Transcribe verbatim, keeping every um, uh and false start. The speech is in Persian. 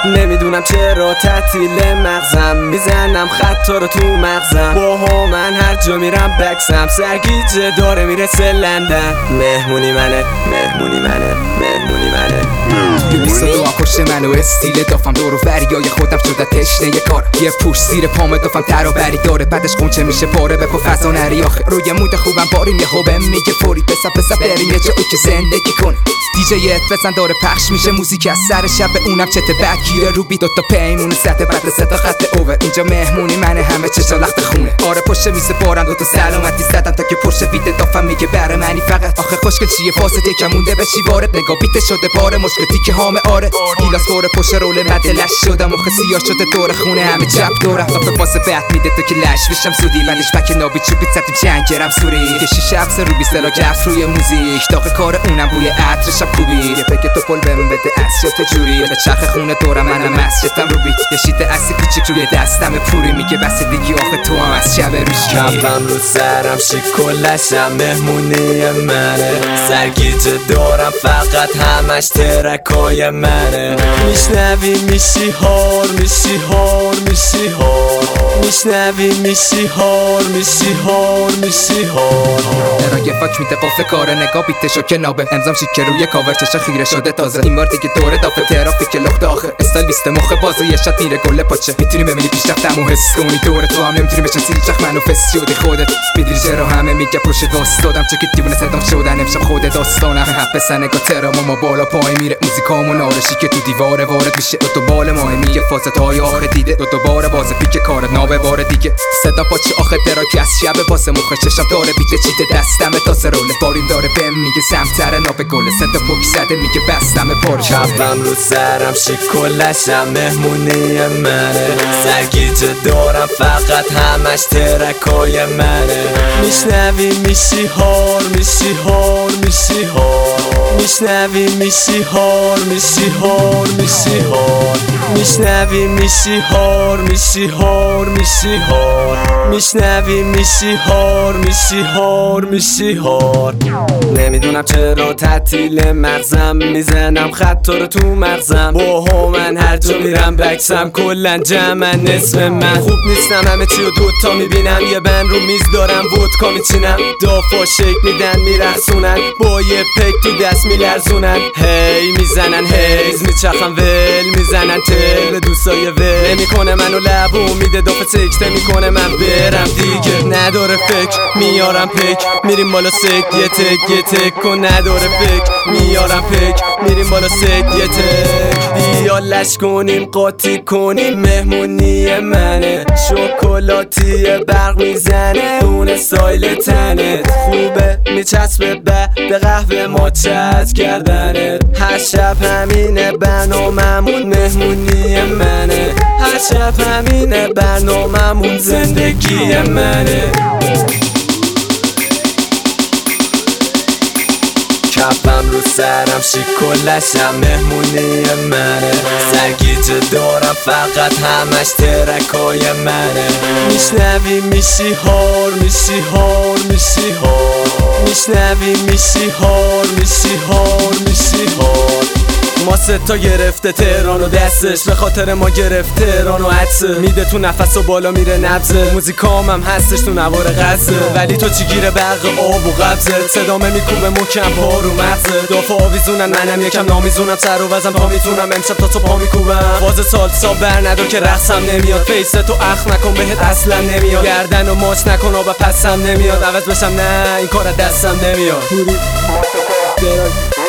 نمیدونم چرا تعطیل مغزم، میزنم خطا رو تو مغزم. باها من هر جا میرم بکسم، سرگیجه داره میرسه لندن. مهمونی منه مهمونی منه مهمونی منه بیست و دو هم پشت من و استیل دافم دور و وریای خودم شده تشنه یه کار. یه پوش زیر پامه دافم تر و بری داره، بعدش قونچه میشه پاره به پا فضا نری آخه. روی مود خوبم باریم یه خوبم میگه فوری بسا بسا بریم یه جایی که زندگی کنه. دیجیت بزن داره پخش میشه موزیک از سر شب، اونم چت بد گیره رو بی دوتا پیمونه سطح بعد ستا خط اوور. اینجا مهمونی منه همه چشا لخت خونه. آره پشت میز بارم دوتا سلامتی زدم تا که پشت بیت دافم میگه بره منی فقط. آخه خوشگل چیه فاسد یکم مونده بشی وارد، نگاه بیت شده پاره مشکل تیکه هامه. آره گیلاس باره پشت رول مدلش شدم، آخه سیاه شده دور خونه همه چپ دورم. آخه واسه بد میده تو که لش بشم سودی، بعدش بک نابی چوبی زدیم جنگرم سوری. کشی شب سر رو بیست کف روی موزیک، داغ کار اونم بوی عطرشم خوبی. یه پک تو پل بهم بده اصل تو جوری، به چرخ خونه دورم منم مسجدم رو بیت. یه شیت اصلی کوچیک روی دستم پوری، میگه بس دیگه آخه تو هم از شب روش کفم رو سرم شکلشم مهمونی منه. سرگیجه دارم فقط همش ترکای منه. میشنوی میشی هار میشی هار میشی هار میشنوی میشی هار میشی هار میشی هار. درای فاک میده قفل کاره، نگاه بیتشو که نابه امضام شیکه روی کاور چشا خیره شده تازه. این بار دیگه دوره دافه ترافیک لخت آخه، استایل بیست مخ بازه یه شات میره گله پاچه. میتونی ببینی پیشرفتم و حس کنی دور تو هم نمیتونی بشن سیری چخ منو فس شدی خودت. میدونی چرا همه میگه پشت داستادم، چه که دیوونه صدام شدن امشب خود داستانم. حب بسن نگاه ترام ما بالا پای میره، موزیکامون آرشی که تو دیواره وارد میشه. دو بال ماه میگه فاست های آخه دیده، دو بار بازه پیک کارت نابه بار دیگه. صدا پاچه آخه دراکی از شب واسه مخ چشم داره بیت چیت دستم تاسه روله. باریم داره بهم میگه سمتره نابه گله، صدا پوک زده میگه بستم پر. کفم رو سرم شکلشم مهمونی منه. سرگیجه دارم فقط همش ترکای منه. میشنوی میشی هار میشی هار میشی هار میشنوی میشی هار میشی هار میشی هار میشنوی میشی هار میشی هار میشی هار میشنوی میشی هار میشی هار میشی هار. نمیدونم چرا تعطیل مغزم، میزنم خطا رو تو مغزم. باها من هر جا میرم بکسم، کلن جمعن نصف من. خوب نیستم همه چی و دوتا میبینم، یه بند رو میز دارم ودکا میچینم. دافا شک میدن میرخصونن، با یه پک تو دست میلرزونن. هی میزنن هیز میچخم ول میزنن تل به دوستای ول. نمیکنه منو لبو میده دافه سکته میکنه من برم دیگه. نداره فکر میارم پک میریم بالا سک یه تک یه تک کن. نداره فکر میارم پک میریم بالا سک یه تک. بیا لش کنیم قاطی کنیم مهمونی منه. شکلاتی برق میزنه اون سایل تنت. خوبه میچسبه به به قهوه ماچت کردنت. هر شب همینه برناممون مهمونی منه. هر شب همینه برناممون زندگی منه. کفم رو سرم شکلشم مهمونی منه. سرگیجه دارم فقط همش ترکای منه. میشنوی میشی هار میشی هار میشی هار میشنوی میشی هار میشی هار میشی هار. ما ستا گرفته تهران و دستش، به خاطر ما گرفته تهران و عطسه. میده تو نفس و بالا میره نبزه، موزیکام هم هستش تو نوار غزه. ولی تو چی گیره برق آب و قبضه، صدامه میکوبه مکم پا رو مغزه. دافا آویزونن منم یکم نامیزونم، سر و وزن پا میتونم امشب تا تو پا میکوبم. باز سالسا بر ندار که رقصم نمیاد، فیسه تو اخ نکن بهت اصلا نمیاد. گردن و ماچ نکن آب پسم نمیاد، عوض بشم نه این کار دستم نمیاد.